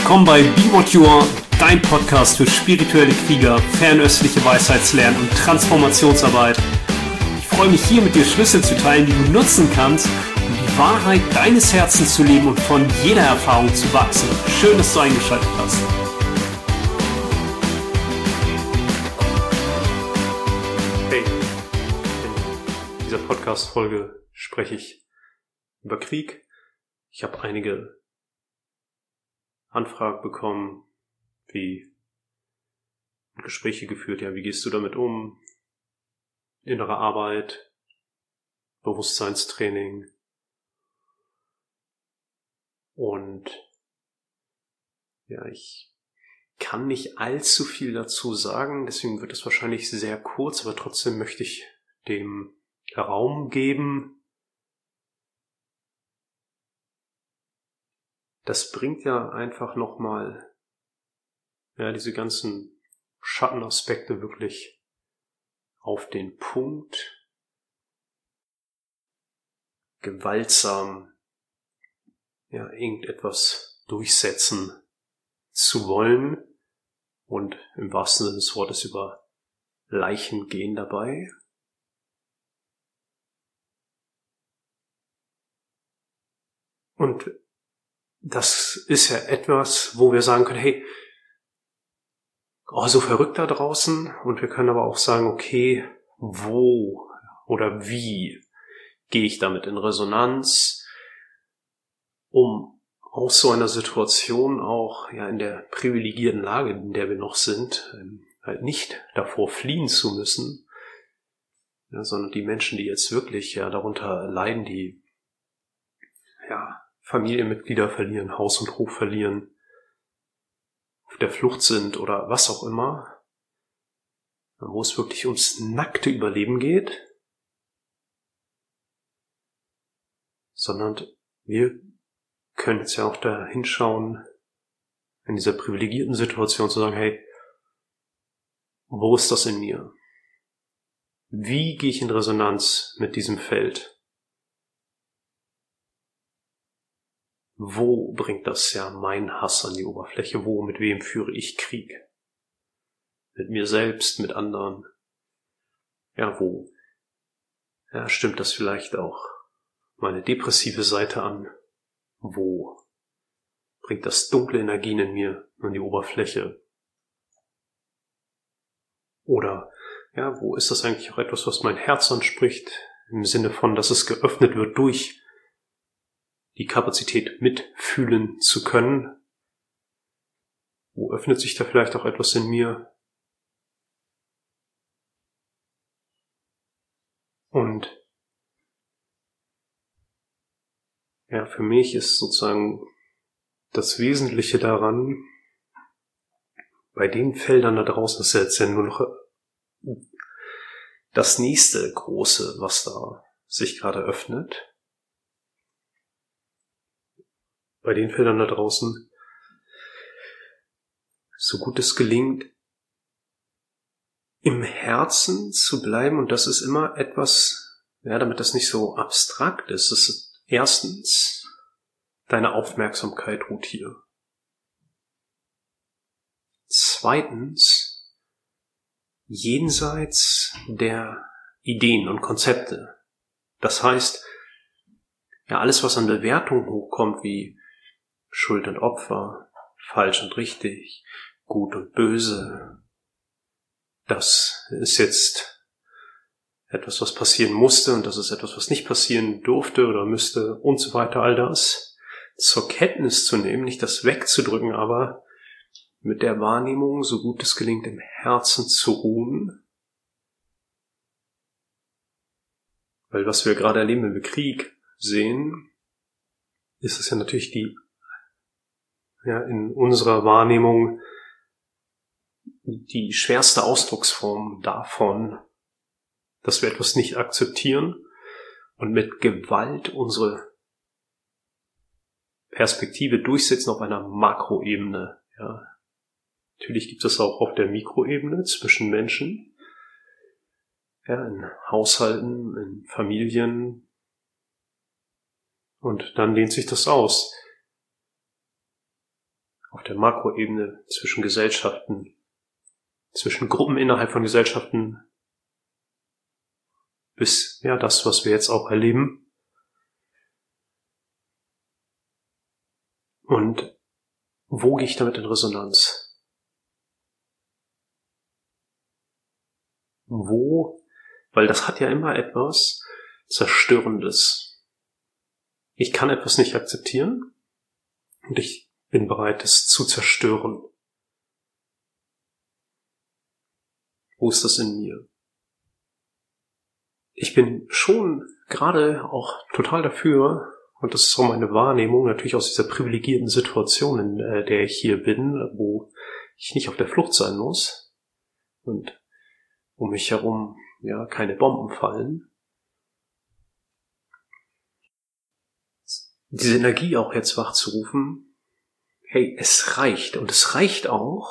willkommen bei Be What You Are, dein Podcast für spirituelle Krieger, fernöstliche Weisheitslernen und Transformationsarbeit. Ich freue mich hier mit dir Schlüssel zu teilen, die du nutzen kannst, um die Wahrheit deines Herzens zu leben und von jeder Erfahrung zu wachsen. Schön, dass du eingeschaltet hast. Hey, in dieser Podcast-Folge spreche ich über Krieg. Ich habe einige Anfragen bekommen, wie Gespräche geführt, wie gehst du damit um? Innere Arbeit, Bewusstseinstraining. Und ich kann nicht allzu viel dazu sagen, deswegen wird es wahrscheinlich sehr kurz, aber trotzdem möchte ich dem Raum geben. Das bringt ja einfach nochmal diese ganzen Schattenaspekte wirklich auf den Punkt. Gewaltsam irgendetwas durchsetzen zu wollen und im wahrsten Sinne des Wortes über Leichen gehen dabei. Und das ist ja etwas, wo wir sagen können, hey, so verrückt da draußen. Und wir können aber auch sagen, okay, wo oder wie gehe ich damit in Resonanz, um aus so einer Situation auch in der privilegierten Lage, in der wir noch sind, halt nicht davor fliehen zu müssen, sondern die Menschen, die jetzt wirklich darunter leiden, die Familienmitglieder verlieren, Haus und Hof verlieren, auf der Flucht sind oder was auch immer, wo es wirklich ums nackte Überleben geht, sondern wir können jetzt auch da hinschauen, in dieser privilegierten Situation zu sagen, hey, wo ist das in mir? Wie gehe ich in Resonanz mit diesem Feld? Wo bringt das mein Hass an die Oberfläche? Wo, mit wem führe ich Krieg? Mit mir selbst, mit anderen? Wo? Stimmt das vielleicht auch meine depressive Seite an? Wo bringt das dunkle Energien in mir an die Oberfläche? Oder, wo ist das eigentlich auch etwas, was mein Herz anspricht? Im Sinne von, dass es geöffnet wird durch die Kapazität mitfühlen zu können. Wo öffnet sich da vielleicht auch etwas in mir? Und für mich ist sozusagen das Wesentliche daran, bei den Feldern da draußen ist jetzt nur noch das nächste große, was da sich gerade öffnet. Bei den Feldern da draußen, so gut es gelingt, im Herzen zu bleiben. Und das ist immer etwas, damit das nicht so abstrakt ist. Das ist erstens, deine Aufmerksamkeit ruht hier. Zweitens, jenseits der Ideen und Konzepte. Das heißt, alles, was an Bewertung hochkommt, wie Schuld und Opfer, falsch und richtig, gut und böse, das ist jetzt etwas, was passieren musste und das ist etwas, was nicht passieren durfte oder müsste und so weiter, all das zur Kenntnis zu nehmen, nicht das wegzudrücken, aber mit der Wahrnehmung, so gut es gelingt, im Herzen zu ruhen. Weil was wir gerade erleben, wenn wir Krieg sehen, ist es natürlich in unserer Wahrnehmung die schwerste Ausdrucksform davon, dass wir etwas nicht akzeptieren und mit Gewalt unsere Perspektive durchsetzen auf einer Makroebene. Natürlich gibt es auch auf der Mikroebene zwischen Menschen, in Haushalten, in Familien, und dann dehnt sich das aus. auf der Makroebene zwischen Gesellschaften, zwischen Gruppen innerhalb von Gesellschaften, bis das, was wir jetzt auch erleben. Und wo gehe ich damit in Resonanz? Wo? Weil das hat ja immer etwas Zerstörendes. Ich kann etwas nicht akzeptieren und ich bin bereit, es zu zerstören. Wo ist das in mir? Ich bin schon gerade auch total dafür, und das ist auch meine Wahrnehmung, natürlich aus dieser privilegierten Situation, in der ich hier bin, wo ich nicht auf der Flucht sein muss und um mich herum keine Bomben fallen. Diese Energie auch jetzt wachzurufen, hey, es reicht. Und es reicht auch,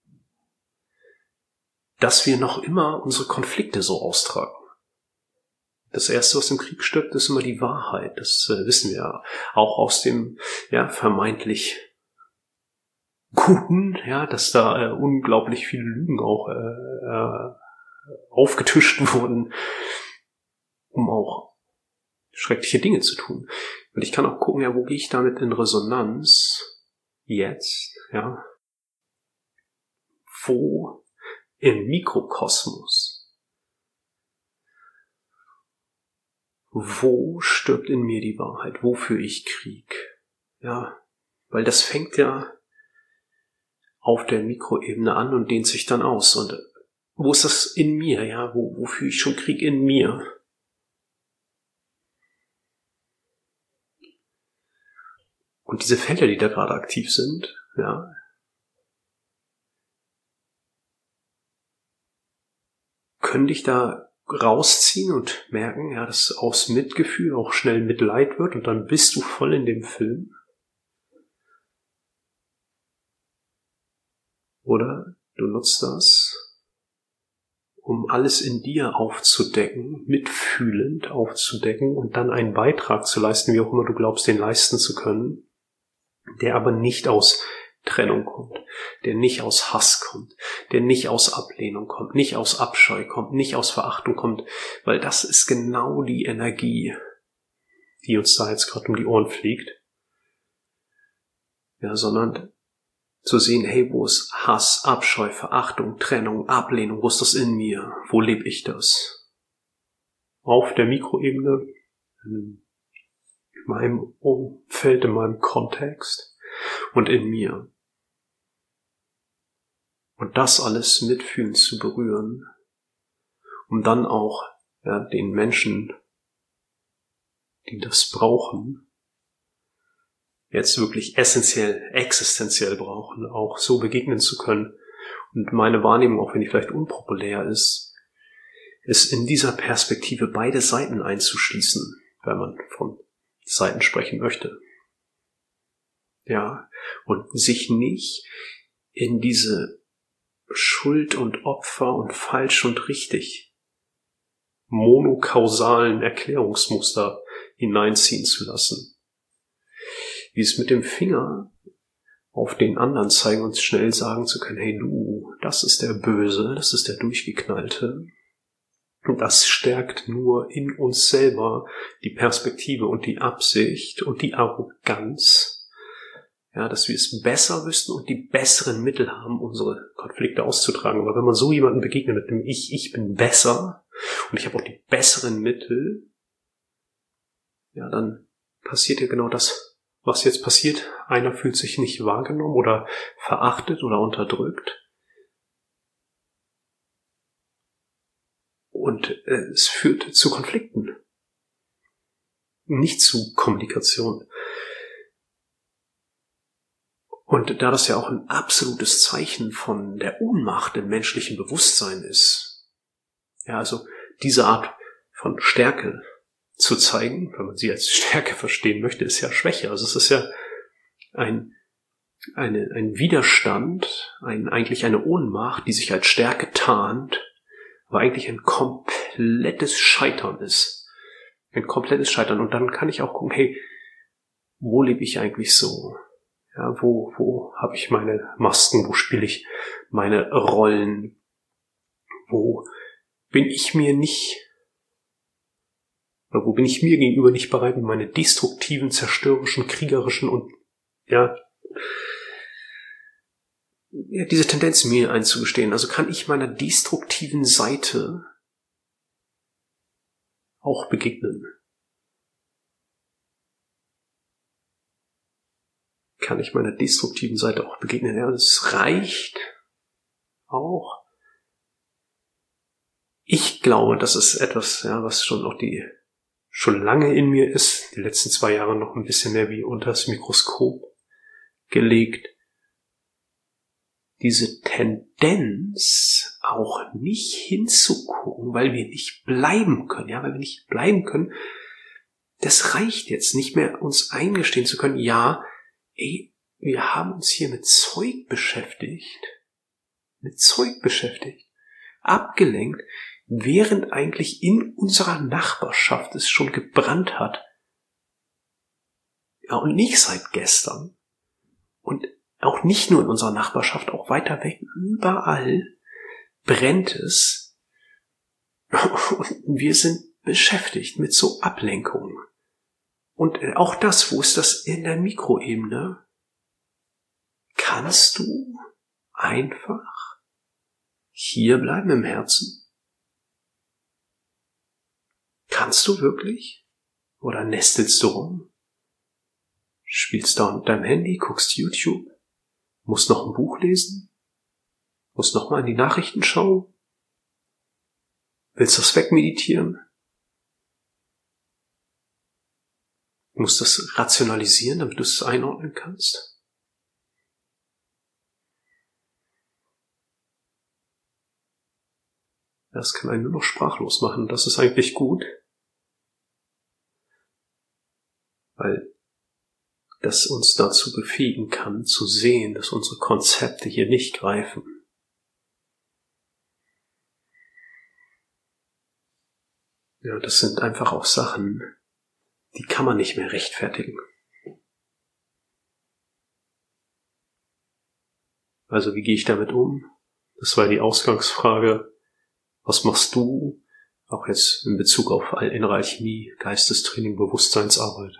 dass wir noch immer unsere Konflikte so austragen. Das Erste, was im Krieg stirbt, ist immer die Wahrheit. Das wissen wir ja auch aus dem vermeintlich Guten, dass da unglaublich viele Lügen auch aufgetischt wurden, um auch schreckliche Dinge zu tun. Und ich kann auch gucken, wo gehe ich damit in Resonanz jetzt, wo im Mikrokosmos, wo stirbt in mir die Wahrheit, wo führe ich Krieg, weil das fängt ja auf der Mikroebene an und dehnt sich dann aus. Und wo ist das in mir, wo führe ich schon Krieg in mir? Und diese Felder, die da gerade aktiv sind, können dich da rausziehen und merken, dass aus Mitgefühl auch schnell Mitleid wird und dann bist du voll in dem Film. Oder du nutzt das, um alles in dir aufzudecken, mitfühlend aufzudecken und dann einen Beitrag zu leisten, wie auch immer du glaubst, den leisten zu können, der aber nicht aus Trennung kommt, der nicht aus Hass kommt, der nicht aus Ablehnung kommt, nicht aus Abscheu kommt, nicht aus Verachtung kommt, weil das ist genau die Energie, die uns da jetzt gerade um die Ohren fliegt. Sondern zu sehen, hey, wo ist Hass, Abscheu, Verachtung, Trennung, Ablehnung, wo ist das in mir? Wo lebe ich das? Auf der Mikroebene, in meinem Umfeld, in meinem Kontext und in mir. Und das alles mitfühlend zu berühren, um dann auch den Menschen, die das brauchen, jetzt wirklich essentiell, existenziell brauchen, auch so begegnen zu können. Und meine Wahrnehmung, auch wenn die vielleicht unpopulär ist in dieser Perspektive beide Seiten einzuschließen, wenn man von Seiten sprechen möchte. Und sich nicht in diese Schuld und Opfer und falsch und richtig monokausalen Erklärungsmuster hineinziehen zu lassen. Wie es mit dem Finger auf den anderen zeigen und schnell sagen zu können, hey du, das ist der Böse, das ist der Durchgeknallte. Und das stärkt nur in uns selber die Perspektive und die Absicht und die Arroganz, dass wir es besser wüssten und die besseren Mittel haben, unsere Konflikte auszutragen. Aber wenn man so jemandem begegnet mit dem Ich bin besser und ich habe auch die besseren Mittel, dann passiert ja genau das, was jetzt passiert. Einer fühlt sich nicht wahrgenommen oder verachtet oder unterdrückt. Und es führt zu Konflikten, nicht zu Kommunikation. Und da das ja auch ein absolutes Zeichen von der Ohnmacht im menschlichen Bewusstsein ist, also diese Art von Stärke zu zeigen, wenn man sie als Stärke verstehen möchte, ist ja Schwäche. Also es ist ja ein Widerstand, eigentlich eine Ohnmacht, die sich als Stärke tarnt, aber eigentlich ein komplettes Scheitern ist. Ein komplettes Scheitern. Und dann kann ich auch gucken, hey, wo lebe ich eigentlich so? Ja, wo habe ich meine Masken? Wo spiele ich meine Rollen? Wo bin ich mir gegenüber nicht bereit, meine destruktiven, zerstörerischen, kriegerischen und diese Tendenz mir einzugestehen? Also kann ich meiner destruktiven Seite auch begegnen? Kann ich meiner destruktiven Seite auch begegnen? Ja, das reicht auch. Ich glaube, das ist etwas, was schon lange in mir ist, die letzten 2 Jahre noch ein bisschen mehr wie unter das Mikroskop gelegt. Diese Tendenz, auch nicht hinzugucken, weil wir nicht bleiben können, das reicht jetzt nicht mehr, uns eingestehen zu können, wir haben uns hier mit Zeug beschäftigt, abgelenkt, während eigentlich in unserer Nachbarschaft es schon gebrannt hat. Ja, und nicht seit gestern. Und auch nicht nur in unserer Nachbarschaft, auch weiter weg, überall brennt es. Und wir sind beschäftigt mit so Ablenkungen. Und auch das, wo ist das in der Mikroebene? Kannst du einfach hier bleiben im Herzen? Kannst du wirklich? Oder nestelst du rum? Spielst da mit deinem Handy, guckst YouTube? Musst noch ein Buch lesen? Musst noch mal in die Nachrichten schauen? Willst das wegmeditieren? Musst das rationalisieren, damit du es einordnen kannst? Das kann einen nur noch sprachlos machen. Das ist eigentlich gut, weil das uns dazu befähigen kann, zu sehen, dass unsere Konzepte hier nicht greifen. Ja, das sind einfach auch Sachen, die kann man nicht mehr rechtfertigen. Also wie gehe ich damit um? Das war die Ausgangsfrage. Was machst du? Auch jetzt in Bezug auf innere Alchemie, Geistestraining, Bewusstseinsarbeit.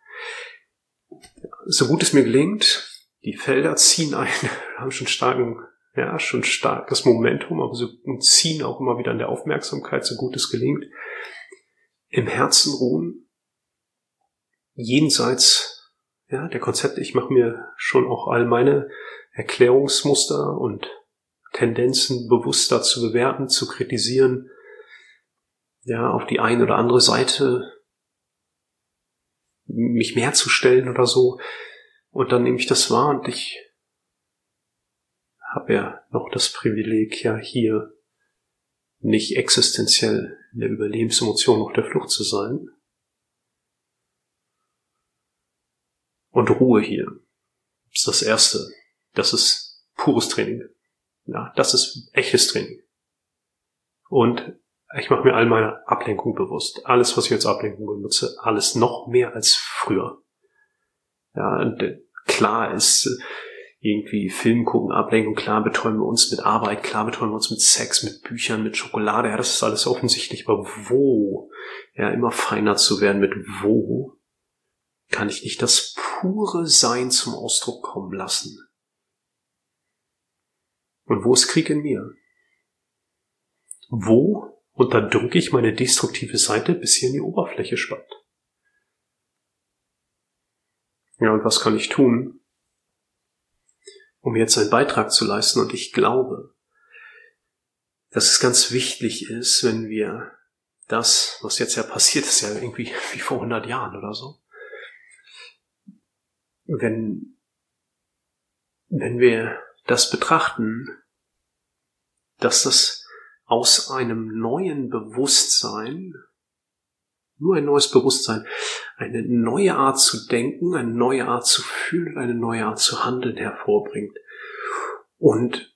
So gut es mir gelingt, die Felder ziehen ein, haben schon starkes Momentum, aber und ziehen auch immer wieder an der Aufmerksamkeit, so gut es gelingt. Im Herzen ruhen, jenseits der Konzepte. Ich mache mir schon auch all meine Erklärungsmuster und Tendenzen bewusst dazu bewerten, zu kritisieren, auf die eine oder andere Seite mich mehr zu stellen oder so. Und dann nehme ich das wahr und ich habe ja noch das Privileg, hier nicht existenziell in der Überlebensemotion auf der Flucht zu sein. Und Ruhe hier. Das ist das Erste. Das ist pures Training. Ja, das ist echtes Training. Und ich mache mir all meine Ablenkung bewusst. Alles, was ich als Ablenkung benutze, alles noch mehr als früher. Ja, und klar ist irgendwie Film gucken, Ablenkung, klar betreuen wir uns mit Arbeit, klar betreuen wir uns mit Sex, mit Büchern, mit Schokolade, das ist alles offensichtlich, aber wo, immer feiner zu werden, mit wo kann ich nicht das pure Sein zum Ausdruck kommen lassen? Und wo ist Krieg in mir? Wo unterdrücke ich meine destruktive Seite, bis sie in die Oberfläche spannt? Ja, und was kann ich tun, um jetzt einen Beitrag zu leisten? Und ich glaube, dass es ganz wichtig ist, wenn wir das, was jetzt passiert ist, irgendwie wie vor 100 Jahren oder so, wenn wir das betrachten, dass das aus einem neuen Bewusstsein, nur ein neues Bewusstsein, eine neue Art zu denken, eine neue Art zu fühlen, eine neue Art zu handeln hervorbringt. Und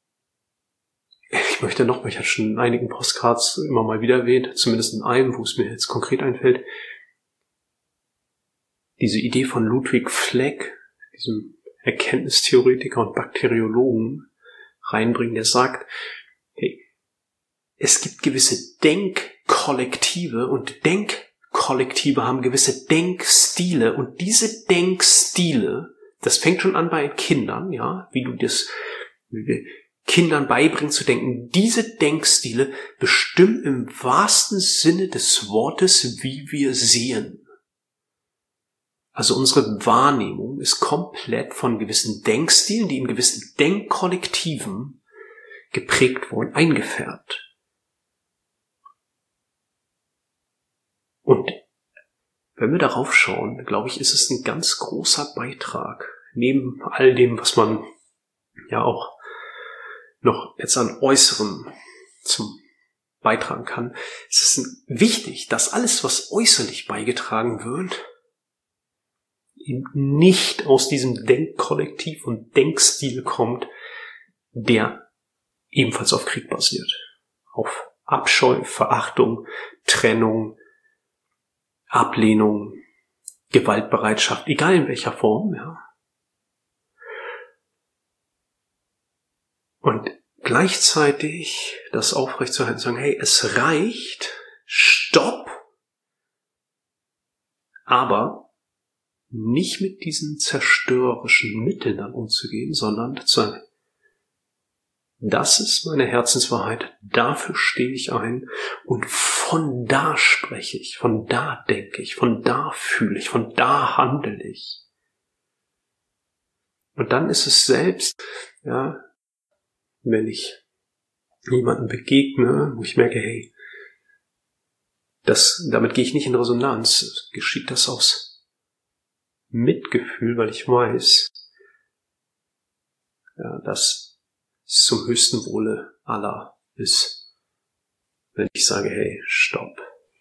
ich möchte ich hatte schon in einigen Postcards immer mal wieder erwähnt, zumindest in einem, wo es mir jetzt konkret einfällt, diese Idee von Ludwig Fleck, diesem Erkenntnistheoretiker und Bakteriologen reinbringen, der sagt, hey, es gibt gewisse Denkkollektive und Denkkollektive haben gewisse Denkstile und diese Denkstile, das fängt schon an bei Kindern, ja, wie wir Kindern beibringen zu denken. Diese Denkstile bestimmen im wahrsten Sinne des Wortes, wie wir sehen. Also unsere Wahrnehmung ist komplett von gewissen Denkstilen, die in gewissen Denkkollektiven geprägt wurden, eingefärbt. Und wenn wir darauf schauen, glaube ich, ist es ein ganz großer Beitrag, neben all dem, was man ja auch noch jetzt an Äußerem zum beitragen kann, ist es wichtig, dass alles, was äußerlich beigetragen wird, eben nicht aus diesem Denkkollektiv und Denkstil kommt, der ebenfalls auf Krieg basiert. Auf Abscheu, Verachtung, Trennung, Ablehnung, Gewaltbereitschaft, egal in welcher Form, ja. Und gleichzeitig das aufrechtzuerhalten, sagen, hey, es reicht, stopp, aber nicht mit diesen zerstörerischen Mitteln dann umzugehen, sondern zu sagen, das ist meine Herzenswahrheit, dafür stehe ich ein und von da spreche ich, von da denke ich, von da fühle ich, von da handle ich. Und dann ist es selbst, ja, wenn ich jemandem begegne, wo ich merke, hey, damit gehe ich nicht in Resonanz, geschieht das aus Mitgefühl, weil ich weiß, ja, dass es zum höchsten Wohle aller ist, wenn ich sage, hey, stopp.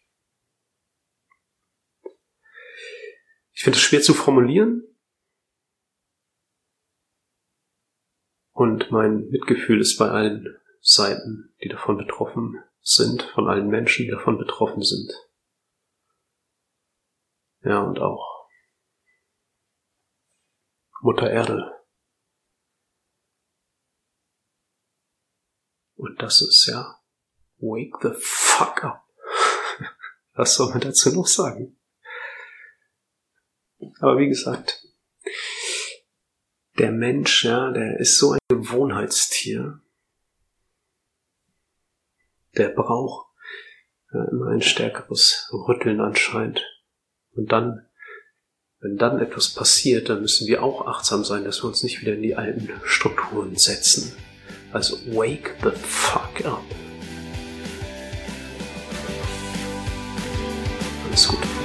Ich finde es schwer zu formulieren und mein Mitgefühl ist bei allen Seiten, die davon betroffen sind, von allen Menschen, die davon betroffen sind. Ja, und auch Mutter Erde. Und das ist ja, wake the fuck up. Was soll man dazu noch sagen? Aber wie gesagt, der Mensch, ja, der ist so ein Gewohnheitstier. Der braucht ja immer ein stärkeres Rütteln anscheinend. Und dann, wenn dann etwas passiert, dann müssen wir auch achtsam sein, dass wir uns nicht wieder in die alten Strukturen setzen. Also wake the fuck up. Alles Gute.